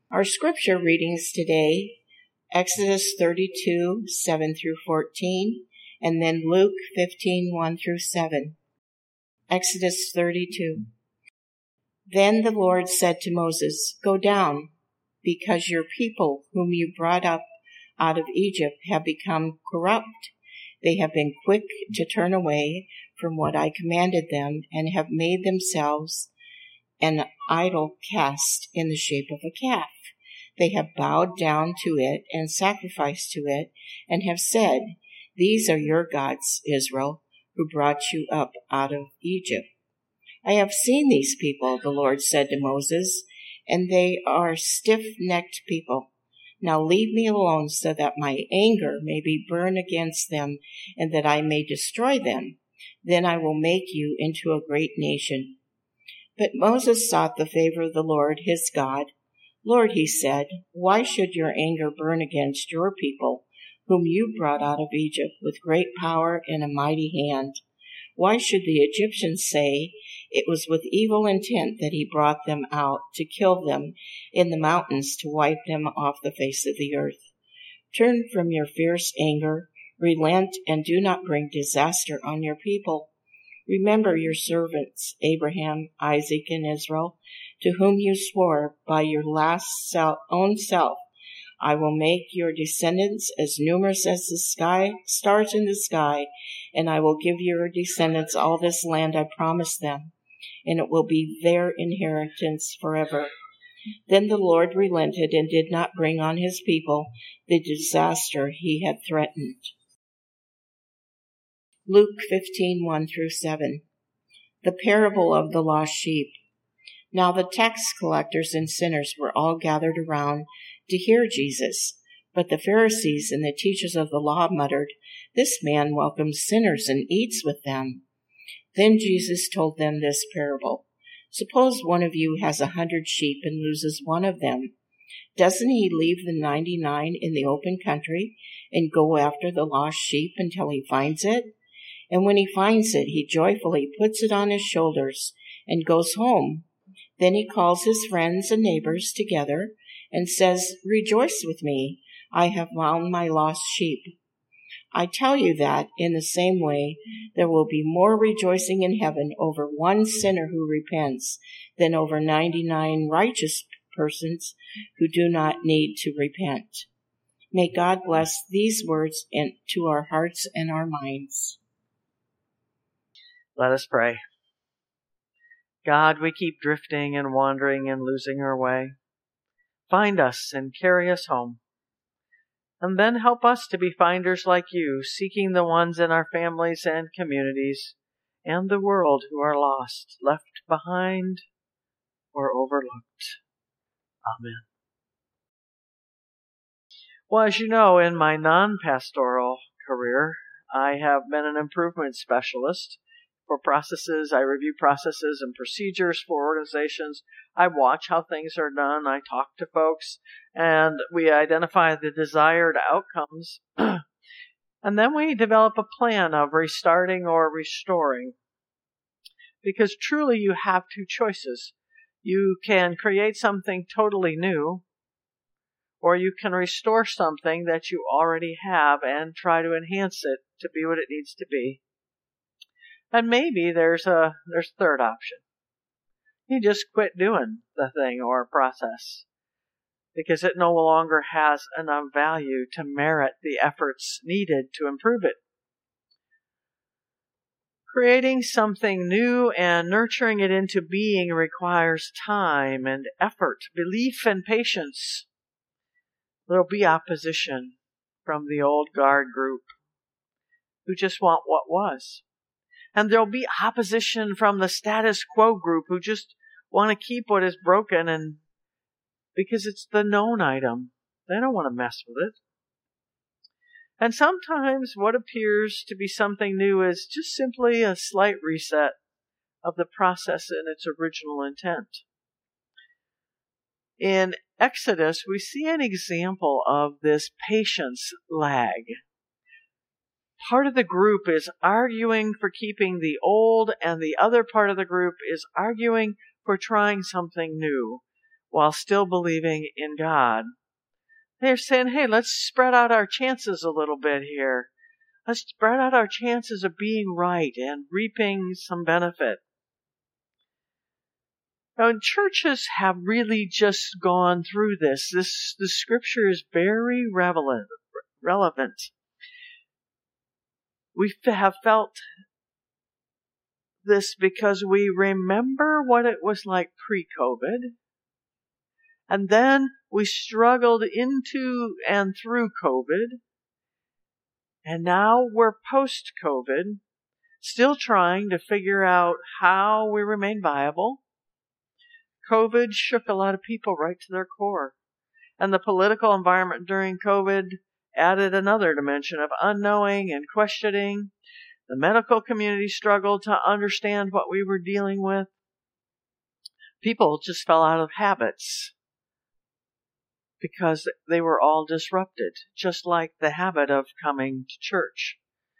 Our scripture readings today, Exodus 32, 7 through 14, and then Luke 15, 1 through 7. Exodus 32. Then the Lord said to Moses, "Go down, because your people whom you brought up out of Egypt have become corrupt. They have been quick to turn away from what I commanded them and have made themselves an idol cast in the shape of a calf. They have bowed down to it and sacrificed to it and have said, 'These are your gods, Israel, who brought you up out of Egypt.' I have seen these people," the Lord said to Moses, "and they are stiff-necked people. Now leave me alone so that my anger may be burned against them and that I may destroy them. Then I will make you into a great nation." But Moses sought the favor of the Lord his God. "Lord," he said, "why should your anger burn against your people, whom you brought out of Egypt with great power and a mighty hand? Why should the Egyptians say, 'It was with evil intent that he brought them out, to kill them in the mountains, to wipe them off the face of the earth'? Turn from your fierce anger, relent, and do not bring disaster on your people. Remember your servants, Abraham, Isaac, and Israel, to whom you swore by your own self, 'I will make your descendants as numerous as the stars in the sky, and I will give your descendants all this land I promised them, and it will be their inheritance forever.' Then the Lord relented and did not bring on his people the disaster he had threatened." Luke 15, 1 through 7. The parable of the lost sheep. Now the tax collectors and sinners were all gathered around to hear Jesus. But the Pharisees and the teachers of the law muttered, "This man welcomes sinners and eats with them." Then Jesus told them this parable. "Suppose one of you has 100 sheep and loses one of them. Doesn't he leave the 99 in the open country and go after the lost sheep until he finds it? And when he finds it, he joyfully puts it on his shoulders and goes home. Then he calls his friends and neighbors together and says, 'Rejoice with me, I have found my lost sheep.' I tell you that, in the same way, there will be more rejoicing in heaven over one sinner who repents than over 99 righteous persons who do not need to repent." May God bless these words to our hearts and our minds. Let us pray. God, we keep drifting and wandering and losing our way. Find us and carry us home. And then help us to be finders like you, seeking the ones in our families and communities and the world who are lost, left behind, or overlooked. Amen. Well, as you know, in my non-pastoral career, I have been an improvement specialist for processes. I review processes and procedures for organizations. I watch how things are done. I talk to folks, and we identify the desired outcomes. And then we develop a plan of restarting or restoring. Because truly you have two choices. You can create something totally new, or you can restore something that you already have and try to enhance it to be what it needs to be. And maybe there's a third option. You just quit doing the thing or process because it no longer has enough value to merit the efforts needed to improve it. Creating something new and nurturing it into being requires time and effort, belief and patience. There'll be opposition from the old guard group who just want what was. And there'll be opposition from the status quo group who just want to keep what is broken, and because it's the known item. They don't want to mess with it. And sometimes what appears to be something new is just simply a slight reset of the process in its original intent. In Exodus, we see an example of this patience lag. Part of the group is arguing for keeping the old, and the other part of the group is arguing for trying something new. while still believing in God. They're saying, hey, let's spread out our chances a little bit here. Let's spread out our chances of being right and reaping some benefit. Now, churches have really just gone through this. The scripture is very relevant. We have felt this because we remember what it was like pre-COVID. And then we struggled into and through COVID. And now we're post-COVID, still trying to figure out how we remain viable. COVID shook a lot of people right to their core. And the political environment during COVID added another dimension of unknowing and questioning. The medical community struggled to understand what we were dealing with. People just fell out of habits because they were all disrupted, just like the habit of coming to church.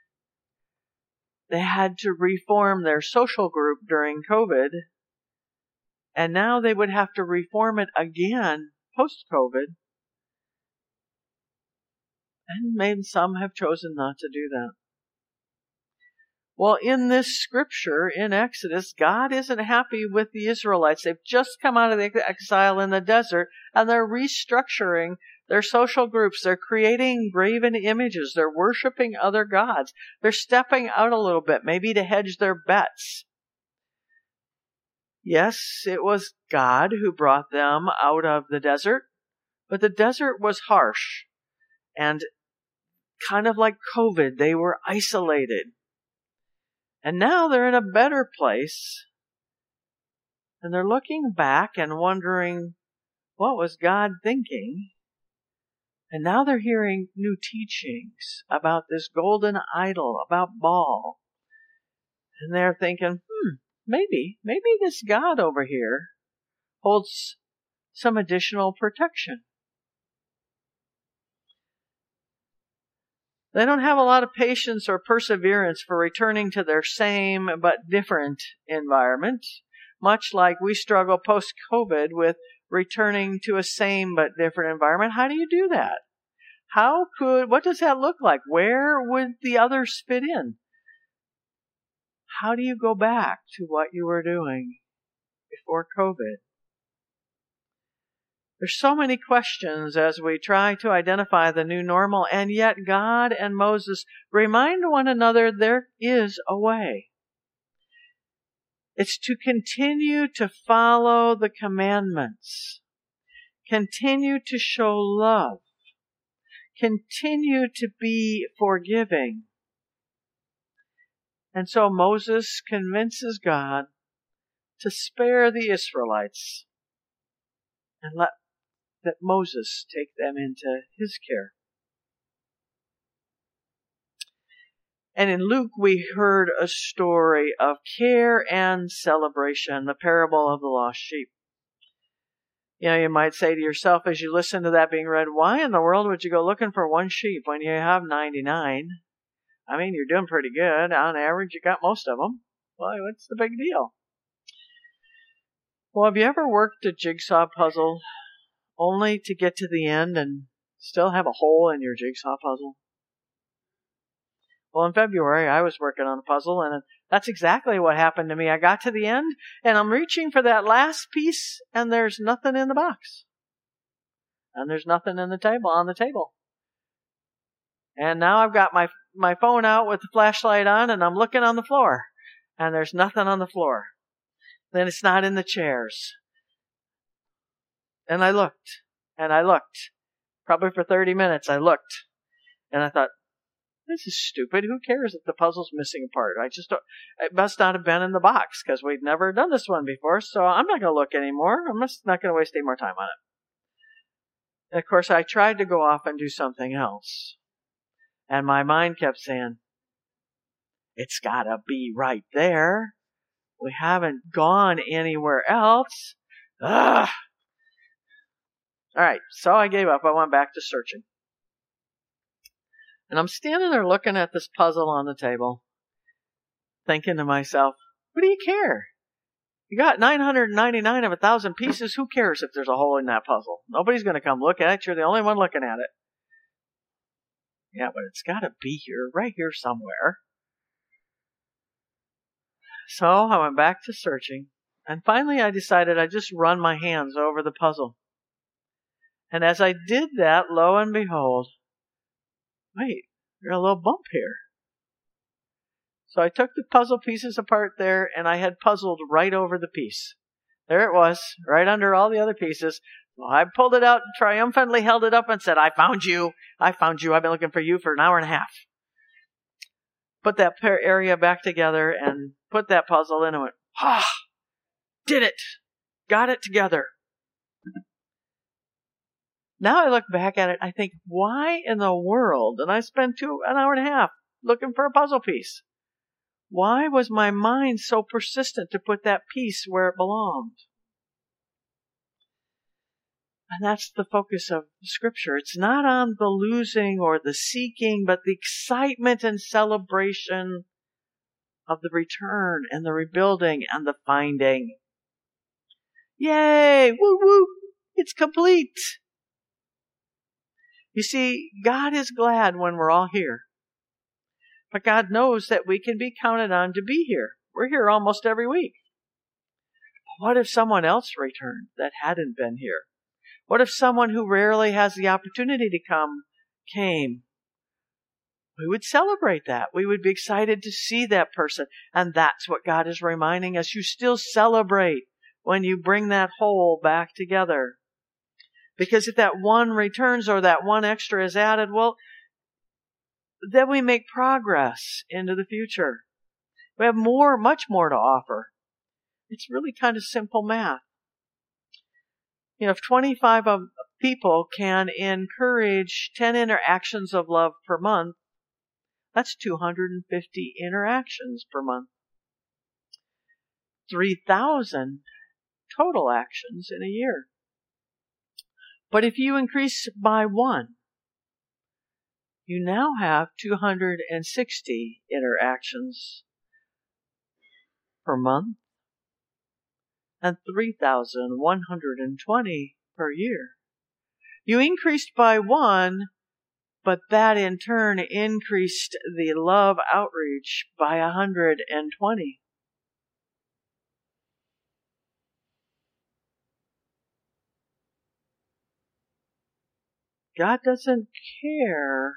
They had to reform their social group during COVID, and now they would have to reform it again post-COVID. And maybe some have chosen not to do that. Well, in this scripture, in Exodus, God isn't happy with the Israelites. They've just come out of the exile in the desert, and they're restructuring their social groups. They're creating graven images. They're worshiping other gods. They're stepping out a little bit, maybe to hedge their bets. Yes, it was God who brought them out of the desert, but the desert was harsh. And kind of like COVID, they were isolated. And now they're in a better place. And they're looking back and wondering, what was God thinking? And now they're hearing new teachings about this golden idol, about Baal. And they're thinking, maybe this God over here holds some additional protection. They don't have a lot of patience or perseverance for returning to their same but different environment, much like we struggle post-COVID with returning to a same but different environment. How do you do that? What does that look like? Where would the others fit in? How do you go back to what you were doing before COVID? There's so many questions as we try to identify the new normal, and yet God and Moses remind one another there is a way. It's to continue to follow the commandments, continue to show love, continue to be forgiving. And so Moses convinces God to spare the Israelites and let that Moses take them into his care. And in Luke, we heard a story of care and celebration, the parable of the lost sheep. You might say to yourself as you listen to that being read, why in the world would you go looking for one sheep when you have 99? I mean, you're doing pretty good. On average, you got most of them. Well, what's the big deal? Well, have you ever worked a jigsaw puzzle only to get to the end and still have a hole in your jigsaw puzzle? Well, in February, I was working on a puzzle, and that's exactly what happened to me. I got to the end, and I'm reaching for that last piece, and there's nothing in the box. And there's nothing on the table. And now I've got my phone out with the flashlight on, and I'm looking on the floor, and there's nothing on the floor. Then it's not in the chairs. And I looked. Probably for 30 minutes I looked. And I thought, this is stupid. Who cares if the puzzle's missing a part? It must not have been in the box because we'd never done this one before, so I'm not going to look anymore. I'm just not going to waste any more time on it. And of course, I tried to go off and do something else. And my mind kept saying, it's got to be right there. We haven't gone anywhere else. Ugh. All right, so I gave up. I went back to searching. And I'm standing there looking at this puzzle on the table, thinking to myself, what do you care? You got 999 of 1,000 pieces. Who cares if there's a hole in that puzzle? Nobody's going to come look at it. You're the only one looking at it. Yeah, but it's got to be here, right here somewhere. So I went back to searching. And finally I decided I'd just run my hands over the puzzle. And as I did that, lo and behold, wait, there's a little bump here. So I took the puzzle pieces apart there, and I had puzzled right over the piece. There it was, right under all the other pieces. Well, I pulled it out, triumphantly held it up and said, I found you. I found you. I've been looking for you for an hour and a half. Put that area back together and put that puzzle in and went, did it. Got it together. Now I look back at it, I think, why in the world? And I spent an hour and a half looking for a puzzle piece. Why was my mind so persistent to put that piece where it belonged? And that's the focus of Scripture. It's not on the losing or the seeking, but the excitement and celebration of the return and the rebuilding and the finding. Yay! Woo woo! It's complete! You see, God is glad when we're all here. But God knows that we can be counted on to be here. We're here almost every week. But what if someone else returned that hadn't been here? What if someone who rarely has the opportunity to come came? We would celebrate that. We would be excited to see that person. And that's what God is reminding us. You still celebrate when you bring that whole back together. Because if that one returns or that one extra is added, well, then we make progress into the future. We have much more to offer. It's really kind of simple math. You know, if 25 people can encourage 10 interactions of love per month, that's 250 interactions per month. 3,000 total actions in a year. But if you increase by one, you now have 260 interactions per month and 3,120 per year. You increased by one, but that in turn increased the love outreach by 120. God doesn't care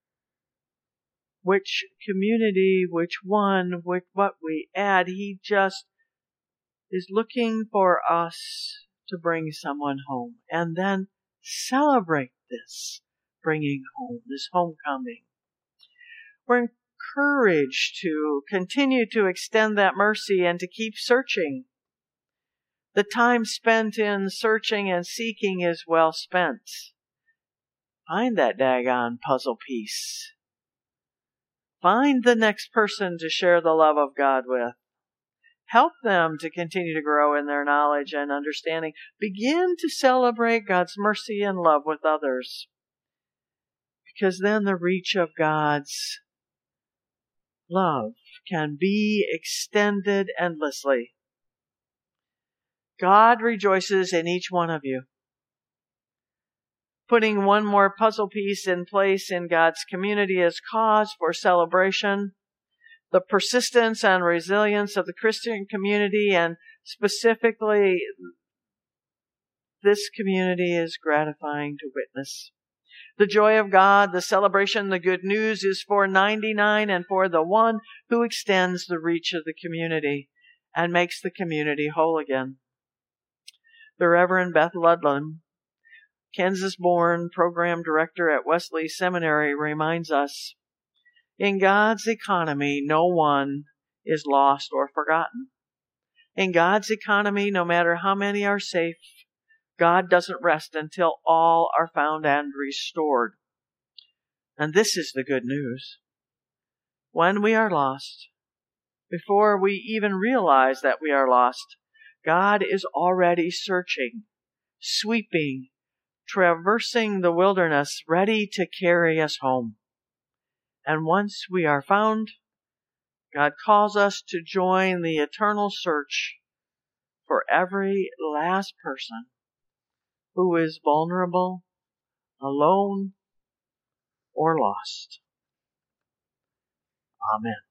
which community, which one, what we add. He just is looking for us to bring someone home and then celebrate this bringing home, this homecoming. We're encouraged to continue to extend that mercy and to keep searching. The time spent in searching and seeking is well spent. Find that daggone puzzle piece. Find the next person to share the love of God with. Help them to continue to grow in their knowledge and understanding. Begin to celebrate God's mercy and love with others. Because then the reach of God's love can be extended endlessly. God rejoices in each one of you. Putting one more puzzle piece in place in God's community is cause for celebration. The persistence and resilience of the Christian community, and specifically this community, is gratifying to witness. The joy of God, the celebration, the good news is for 99 and for the one who extends the reach of the community and makes the community whole again. The Reverend Beth Ludlam, Kansas-born program director at Wesley Seminary, reminds us, in God's economy, no one is lost or forgotten. In God's economy, no matter how many are safe, God doesn't rest until all are found and restored. And this is the good news. When we are lost, before we even realize that we are lost, God is already searching, sweeping, traversing the wilderness, ready to carry us home. And once we are found, God calls us to join the eternal search for every last person who is vulnerable, alone, or lost. Amen.